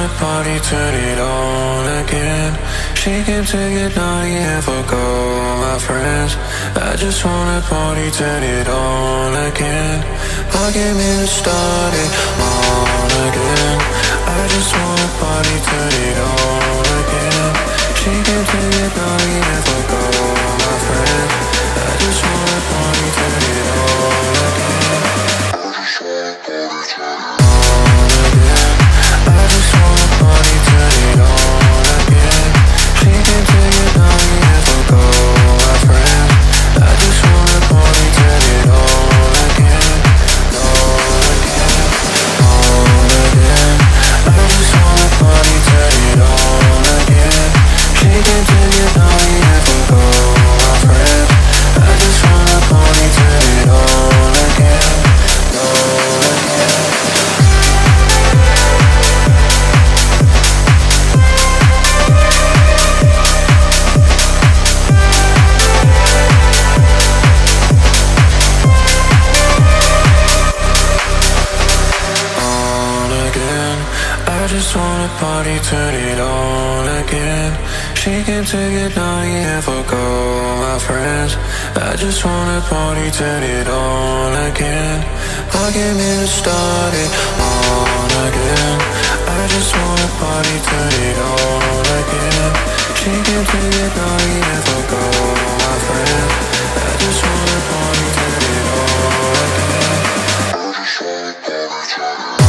wanna party, turn it on again. She came to get naughty and fuck all my friends. I just wanna party, turn it on again. I came here to start it on again. I just wanna party, turn it on again. She came to get naughty and fuck all my friends. I just wanna party, turn it on again. I just wanna party, turn it on again. She came to get naughty and fuck all my friends. I just wanna party, turn it on again. On again, on again. I just wanna party, turn it on again. She came to get naughty and fuck all my friends. I just wanna party, turn it on again. On again. I just wanna party, turn it on again. She came to get naughty and fuck all my friends. I just wanna party, turn it on again. I came here to start it on again. I just wanna party, turn it on again. She came to get naughty and fuck all my friends. I just wanna party, turn it on again. I just wanna party, turn it on.